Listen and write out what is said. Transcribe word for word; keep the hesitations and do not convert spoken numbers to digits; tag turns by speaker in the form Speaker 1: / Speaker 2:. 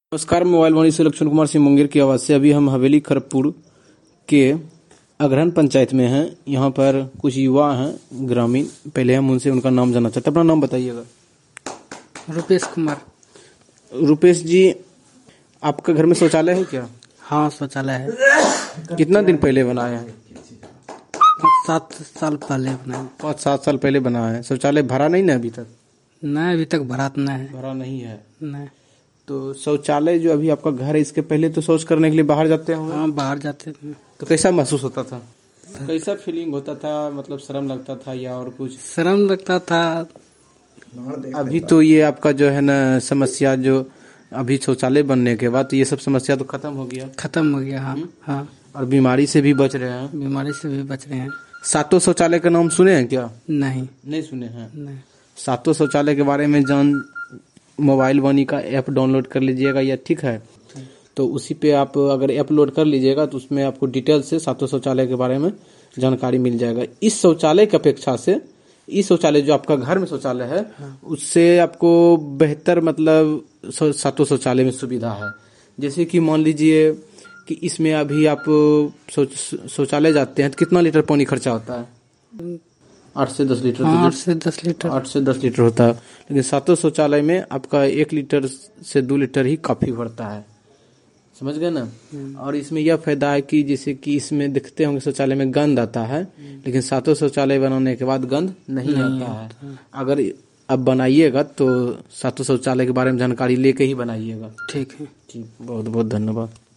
Speaker 1: नमस्कार, मोबाइल वाणी से लक्ष्मण कुमार सिंह मुंगेर की आवाज़ से। अभी हम हवेली खरगपुर के अगरहन पंचायत में हैं। यहाँ पर कुछ युवा हैं ग्रामीण। पहले हम उनसे उनका नाम जानना चाहते हैं। अपना नाम बताइएगा।
Speaker 2: रुपेश कुमार।
Speaker 1: रुपेश जी, आपका घर में शौचालय है क्या?
Speaker 2: हाँ, शौचालय है।
Speaker 1: कितना दिन पहले बनाया है?
Speaker 2: सात साल पहले बनाया।
Speaker 1: पाँच सात साल पहले बनाया है। शौचालय भरा नहीं ना अभी तक?
Speaker 2: नहीं, अभी तक भरा तो नहीं है।
Speaker 1: भरा नहीं है।
Speaker 2: नहीं।
Speaker 1: तो शौचालय जो अभी आपका घर है, इसके पहले तो शौच करने के लिए बाहर जाते होंगे?
Speaker 2: हाँ, बाहर जाते थे।
Speaker 1: तो कैसा महसूस होता था? कैसा फीलिंग होता था? मतलब शर्म लगता था या और कुछ?
Speaker 2: शर्म लगता था।
Speaker 1: अभी तो ये आपका जो है ना समस्या, जो अभी शौचालय बनने के बाद तो ये सब समस्या तो खत्म हो गया।
Speaker 2: खत्म हो गया। हाँ हाँ।
Speaker 1: और बीमारी से भी बच रहे हैं।
Speaker 2: बीमारी से भी बच रहे हैं।
Speaker 1: सातों शौचालय का नाम सुने हैं क्या?
Speaker 2: नहीं।
Speaker 1: नहीं सुने हैं।
Speaker 2: नहीं।
Speaker 1: सातों शौचालय के बारे में जान मोबाइल वाणी का ऐप डाउनलोड कर लीजिएगा, या ठीक है? तो उसी पे आप अगर ऐप लोड कर लीजिएगा तो उसमें आपको डिटेल से सातों शौचालय के बारे में जानकारी मिल जाएगा। इस शौचालय की अपेक्षा से इस शौचालय जो आपका घर में शौचालय है, हाँ, उससे आपको बेहतर मतलब सातों शौचालय में सुविधा है। जैसे कि मान लीजिए कि इसमें अभी आप शौचालय जाते हैं तो कितना लीटर पानी खर्चा होता है? आठ से दस लीटर।
Speaker 2: हाँ, आठ से दस लीटर
Speaker 1: आठ से दस लीटर होता है। लेकिन सातों शौचालय में आपका एक लीटर से दो लीटर ही काफी भरता है। समझ गए ना? और इसमें यह फायदा है कि जैसे कि इसमें देखते होंगे शौचालय में गंद आता है, लेकिन सातों शौचालय बनाने के बाद गंद नहीं, नहीं आता है। अगर अब बनाइएगा तो सातों शौचालय के बारे में जानकारी लेके ही बनाइएगा।
Speaker 2: ठीक है।
Speaker 1: ठीक, बहुत बहुत धन्यवाद।